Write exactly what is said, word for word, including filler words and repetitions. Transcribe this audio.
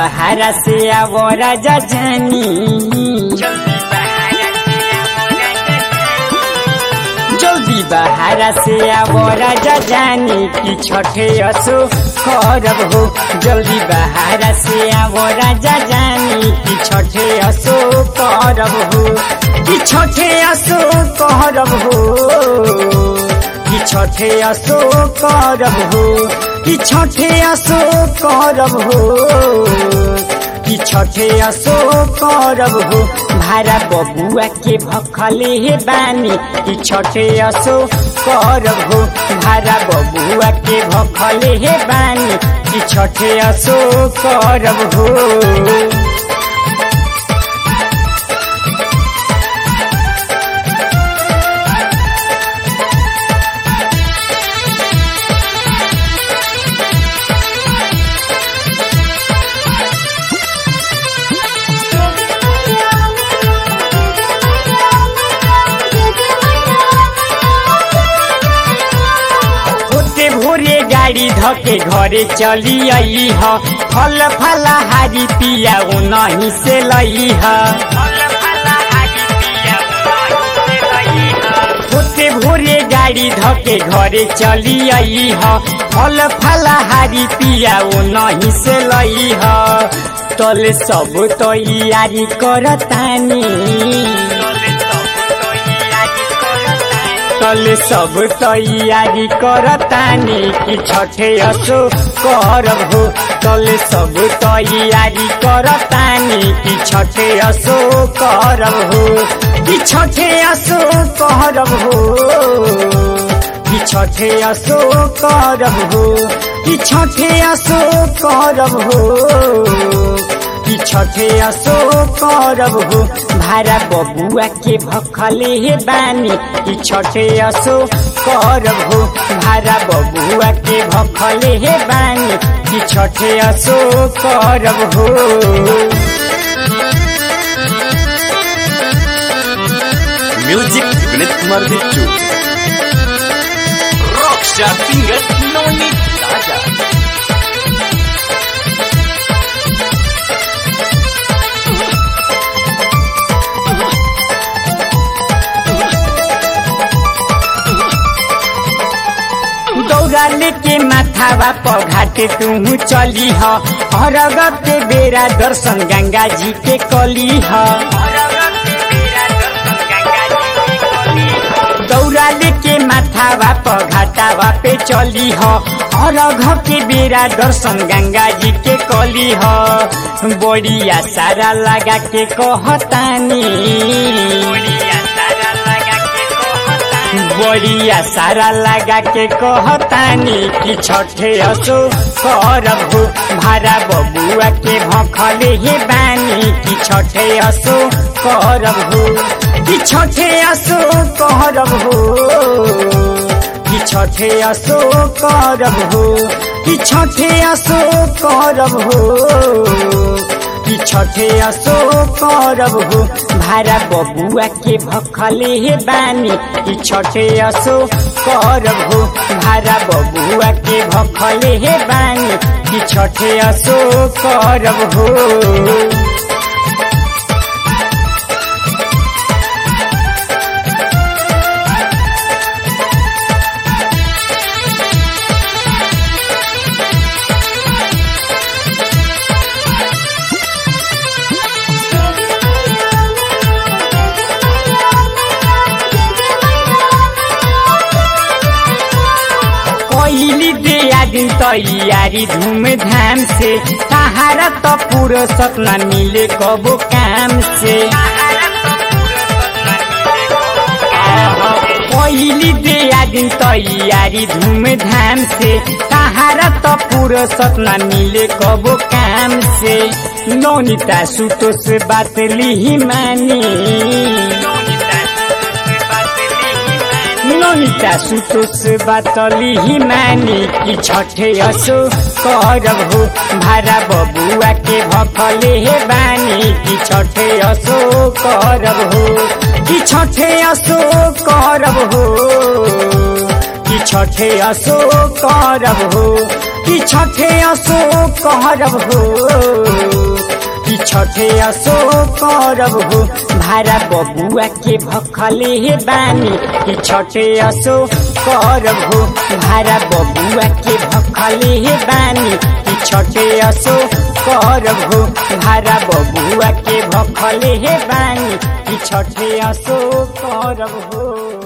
बहारा से आवो राजा जानी, जल्दी बहारा से आवो राजा जानी की छठे असो करब हो। जल्दी बहारा से आवो राजा जानी की छठे असो करब हो, की छठे असो करब हो, की छठे असो करब हो, की छठे असो करब हो, की छठे असो करब हो। भारा बबुआ के भखले हे बानी की छठे असो करब हो। भारा बबुआ के भखले हे बानी की छठे असो करब हो। भोरे गाड़ी धके घरे चली आई ह, फल फलाहारी पिया नहीं से लई ह। होते भोरे गाड़ी धके घरे चली आई ह, फल फलाहारी पिया नहीं से लई ह। तले सब तैयारी करतानी, तले सब तैयारी करतानी की छठे असो करब हो। तले सब तैयारी करतानी की छठे असो करब हो, की छठे असो करब हो, की छठे असो करब हो, की छठे असो करब हो, की छठे असो करब हो। भारा बबुआ के भखले हे बानी की छठे असो करब हो। भारा बबुआ के भखले हे बानी की छठे असो करब हो। Music Vineet Kumar Bittu, rock star singer Navneet Raja. दौरा लेके माथावा पघाटे तू चली ह, अरग के बेरा दर्शन गंगा जी के कली ह। दौरा लेके माथावा पघाटावा पे चली ह, अरग के बेरा दर्शन गंगा जी के कली ह। बड़िया सारा लगा के कहतानी, बड़िया सारा लगा के कहतानी की छठे असो करब हो। भारा बबुआ के भखले हे बानी की छठे असो करब हो, की छठे असो करब हो, की छठे असो करब हो, की छठे असो करब हो, की छठे असो करब हो। भारा बबुआ के भखले हे बानी की छठे असो करब हो। भारा बबुआ के भखले हे बानी की छठे असो करब हो। पहली दिया दिन तैयारी धूमधाम से, सहारा तो पूरा सपना मिले कबो काम से। पहली दिया दिन तैयारी धूमधाम से, सहारा तो पूरा सपना मिले कबो काम से। नौनीता सुतो से बात ली मानी, नौनीता सुतो से बातली ही मानी की छठे असो करब हो। भारा बबुआ के भखले हे बानी की छठे असो करब हो, की छठे असो करब हो, की छठे असो करब हो, की छठे असो करब हो। कि छठे असो करब हो भारा बबुआ के भखले हे बानी कि छठे असो करब हो भारा बबुआ के भखले हे बानी कि छठे असो करब हो भारा बबुआ के भखले हे बानी कि छठे असो करब हो।